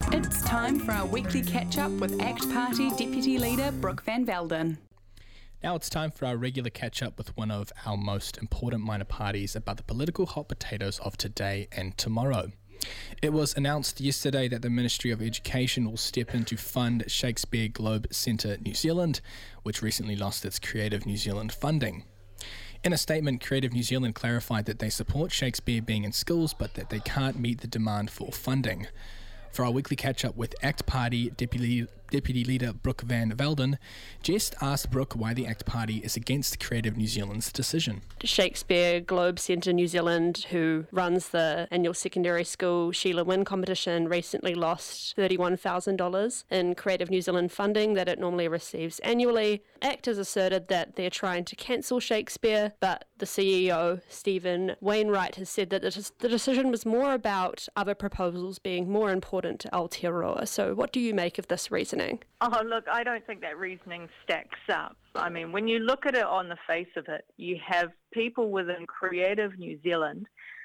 It's time for our weekly catch-up with ACT Party Deputy Leader Brooke Van Velden. Now it's time for our regular catch-up with one of our most important minor parties about the political hot potatoes of today and tomorrow. It was announced yesterday that the Ministry of Education will step in to fund Shakespeare Globe Centre New Zealand, which recently lost its Creative New Zealand funding. In a statement, Creative New Zealand clarified that they support Shakespeare being in schools, but that they can't meet the demand for funding. For our weekly catch-up with ACT Party Deputy Leader Brooke Van Velden, Jess asked Brooke why the ACT Party is against Creative New Zealand's decision. Shakespeare Globe Centre New Zealand, who runs the annual secondary school Sheila Wynne competition, recently lost $31,000 in Creative New Zealand funding that it normally receives annually. ACT has asserted that they're trying to cancel Shakespeare, but the CEO, Stephen Wainwright, has said that the decision was more about other proposals being more important to Aotearoa. So what do you make of this reasoning? Oh, look, I don't think that reasoning stacks up. I mean, when you look at it on the face of it, you have people within Creative New Zealand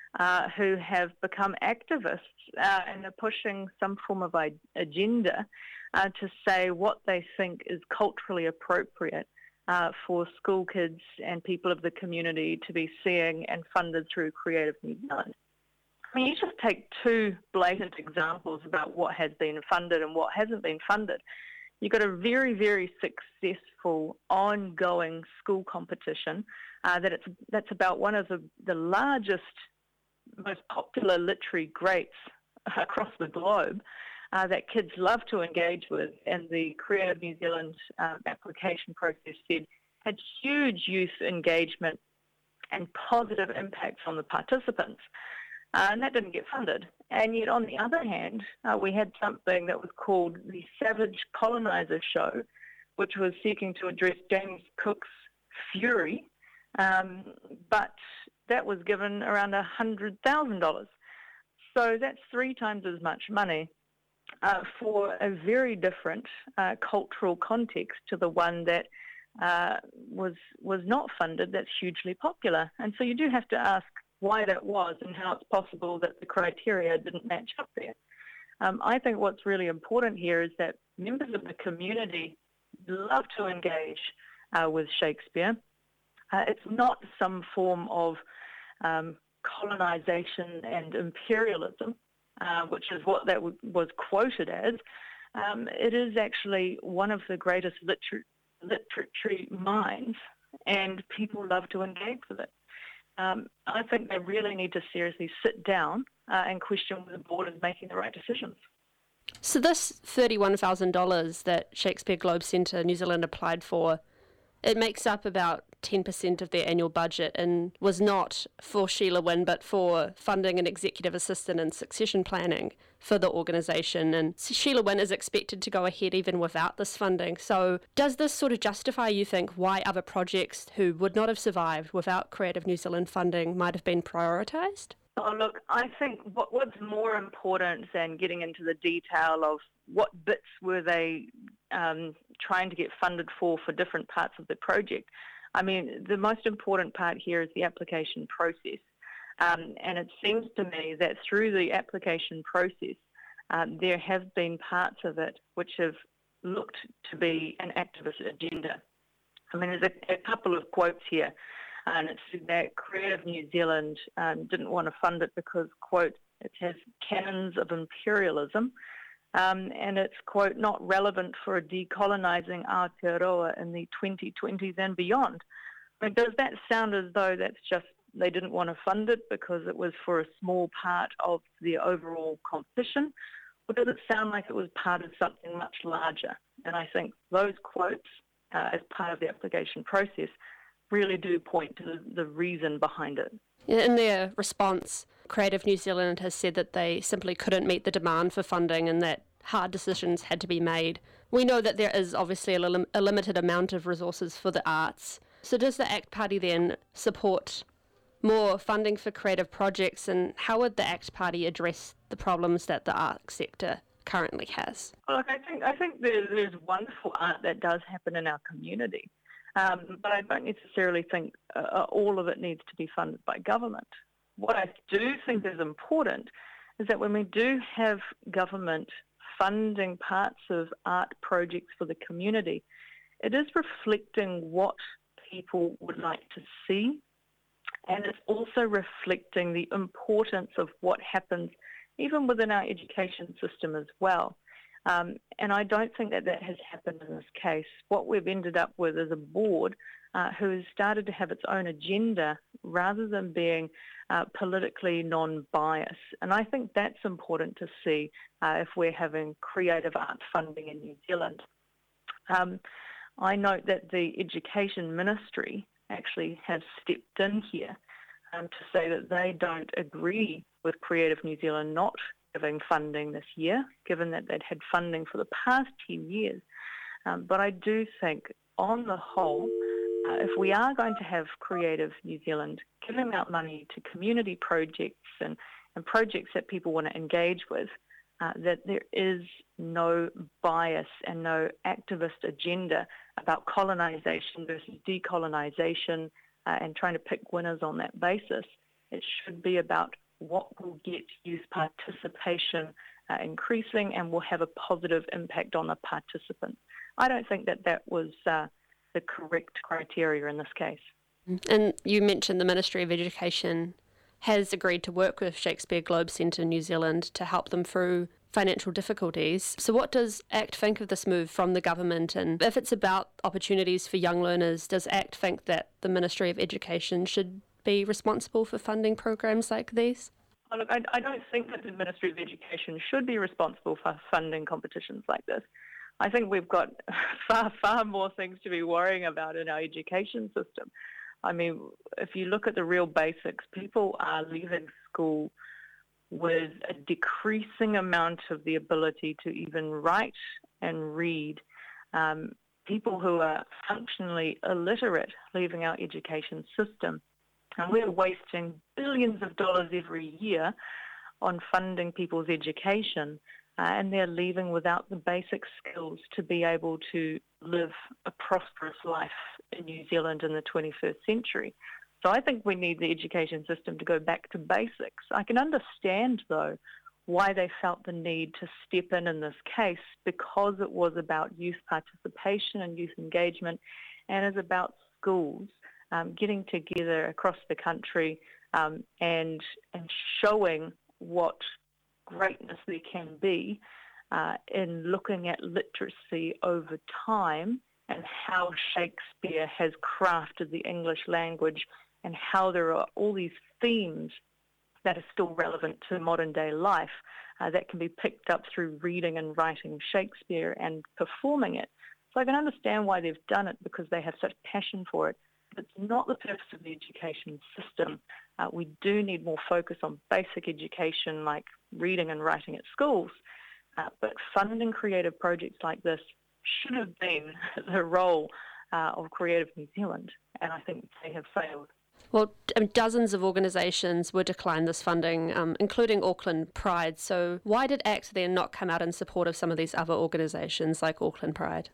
who have become activists and are pushing some form of agenda to say what they think is culturally appropriate for school kids and people of the community to be seeing and funded through Creative New Zealand. I mean, you just take two blatant examples about what has been funded and what hasn't been funded. You've got a very, very successful ongoing school competition that's about one of the largest, most popular literary greats across the globe that kids love to engage with, and the Creative New Zealand application process said had huge youth engagement and positive impacts on the participants. And that didn't get funded. And yet, on the other hand, we had something that was called the Savage Colonizer Show, which was seeking to address James Cook's Fury, but that was given around $100,000. So that's 3 times as much money for a very different cultural context to the one that was not funded, that's hugely popular. And so you do have to ask why that was and how it's possible that the criteria didn't match up there. I think what's really important here is that members of the community love to engage with Shakespeare. It's not some form of colonization and imperialism, which is what that was quoted as. It is actually one of the greatest literary minds, and people love to engage with it. I think they really need to seriously sit down and question whether the board is making the right decisions. So this $31,000 that Shakespeare Globe Centre New Zealand applied for, it makes up about 10% of their annual budget and was not for Sheila Wynne, but for funding an executive assistant and succession planning for the organisation. And Sheila Wynne is expected to go ahead even without this funding. So does this sort of justify, you think, why other projects who would not have survived without Creative New Zealand funding might have been prioritised? Oh, look, I think what's more important than getting into the detail of what bits were they trying to get funded for different parts of the project. I mean, the most important part here is the application process. And it seems to me that through the application process, there have been parts of it which have looked to be an activist agenda. I mean, there's a couple of quotes here, and it's said that Creative New Zealand didn't want to fund it because, quote, it has canons of imperialism, and it's, quote, not relevant for decolonising Aotearoa in the 2020s and beyond. I mean, does that sound as though that's just they didn't want to fund it because it was for a small part of the overall competition? Or does it sound like it was part of something much larger? And I think those quotes, as part of the application process, really do point to the reason behind it. In their response, Creative New Zealand has said that they simply couldn't meet the demand for funding and that hard decisions had to be made. We know that there is obviously a limited amount of resources for the arts. So does the ACT Party then support more funding for creative projects, and how would the ACT Party address the problems that the arts sector currently has? Look, I think there's wonderful art that does happen in our community, but I don't necessarily think all of it needs to be funded by government. What I do think is important is that when we do have government funding parts of art projects for the community, it is reflecting what people would like to see, and it's also reflecting the importance of what happens even within our education system as well. And I don't think that has happened in this case. What we've ended up with is a board who has started to have its own agenda rather than being politically non-biased. And I think that's important to see if we're having creative art funding in New Zealand. I note that the Education Ministry actually has stepped in here to say that they don't agree with Creative New Zealand not giving funding this year, given that they'd had funding for the past 10 years. But I do think, on the whole, if we are going to have Creative New Zealand giving out money to community projects and projects that people want to engage with, that there is no bias and no activist agenda about colonisation versus decolonisation and trying to pick winners on that basis. It should be about what will get youth participation increasing and will have a positive impact on the participants. I don't think that was the correct criteria in this case. And you mentioned the Ministry of Education has agreed to work with Shakespeare Globe Centre New Zealand to help them through financial difficulties. So what does ACT think of this move from the government? And if it's about opportunities for young learners, does ACT think that the Ministry of Education should be responsible for funding programs like these? Oh, look, I don't think that the Ministry of Education should be responsible for funding competitions like this. I think we've got far more things to be worrying about in our education system. I mean, if you look at the real basics, people are leaving school with a decreasing amount of the ability to even write and read. People who are functionally illiterate leaving our education system. And we're wasting billions of dollars every year on funding people's education, and they're leaving without the basic skills to be able to live a prosperous life in New Zealand in the 21st century. So I think we need the education system to go back to basics. I can understand, though, why they felt the need to step in this case, because it was about youth participation and youth engagement, and is about schools getting together across the country and showing what greatness there can be in looking at literacy over time and how Shakespeare has crafted the English language and how there are all these themes that are still relevant to modern day life that can be picked up through reading and writing Shakespeare and performing it. So I can understand why they've done it, because they have such passion for it. But it's not the purpose of the education system. We do need more focus on basic education like reading and writing at schools. But funding creative projects like this should have been the role of Creative New Zealand, and I think they have failed. Well, dozens of organisations were declined this funding, including Auckland Pride. So why did ACT then not come out in support of some of these other organisations like Auckland Pride?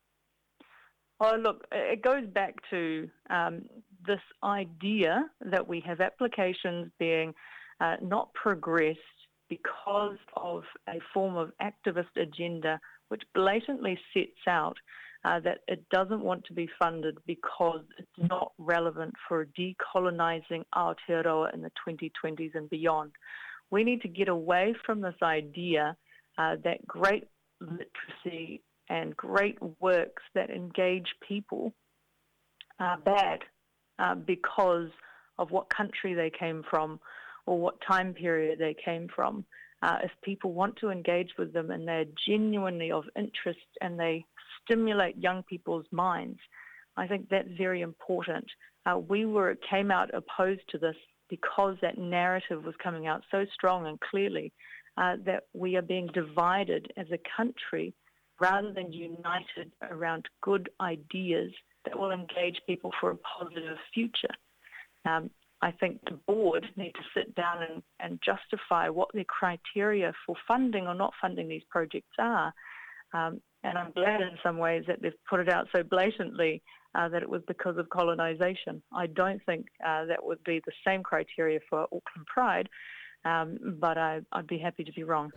Oh, look, it goes back to this idea that we have applications being not progressed because of a form of activist agenda which blatantly sets out that it doesn't want to be funded because it's not relevant for decolonising Aotearoa in the 2020s and beyond. We need to get away from this idea that great literacy and great works that engage people are bad because of what country they came from or what time period they came from. If people want to engage with them and they're genuinely of interest and they stimulate young people's minds, I think that's very important. We came out opposed to this because that narrative was coming out so strong and clearly that we are being divided as a country rather than united around good ideas that will engage people for a positive future. I think the board need to sit down and justify what their criteria for funding or not funding these projects are. And I'm glad in some ways that they've put it out so blatantly that it was because of colonisation. I don't think that would be the same criteria for Auckland Pride, but I'd be happy to be wrong.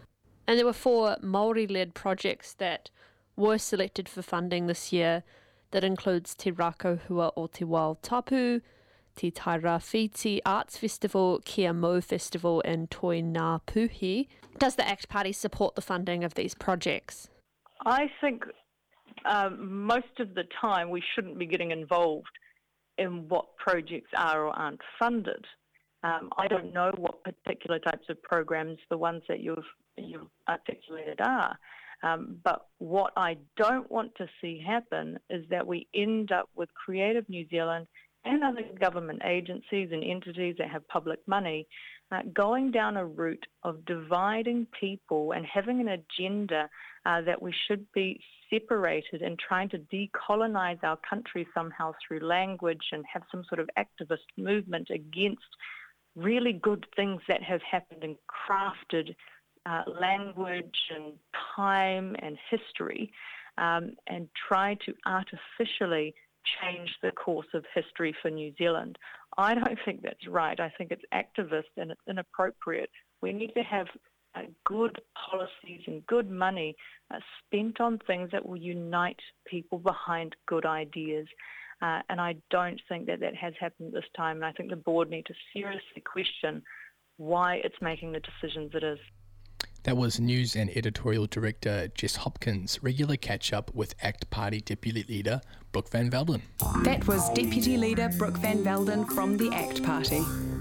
And there were 4 Māori-led projects that were selected for funding this year. That includes Te Rakohua o Te Wao Tapu, Te Tairawhiti Arts Festival, Kia Mau Festival and Toi Ngā Puhi. Does the ACT Party support the funding of these projects? I think most of the time we shouldn't be getting involved in what projects are or aren't funded. I don't know what particular types of programs the ones that you've articulated are. But what I don't want to see happen is that we end up with Creative New Zealand and other government agencies and entities that have public money going down a route of dividing people and having an agenda that we should be separated and trying to decolonize our country somehow through language and have some sort of activist movement against really good things that have happened and crafted language and time and history, and try to artificially change the course of history for New Zealand. I don't think that's right. I think it's activist and it's inappropriate. We need to have good policies and good money spent on things that will unite people behind good ideas. And I don't think that has happened this time. And I think the board need to seriously question why it's making the decisions it is. That was News and Editorial Director Jess Hopkins. Regular catch-up with ACT Party Deputy Leader Brooke Van Velden. That was Deputy Leader Brooke Van Velden from the ACT Party.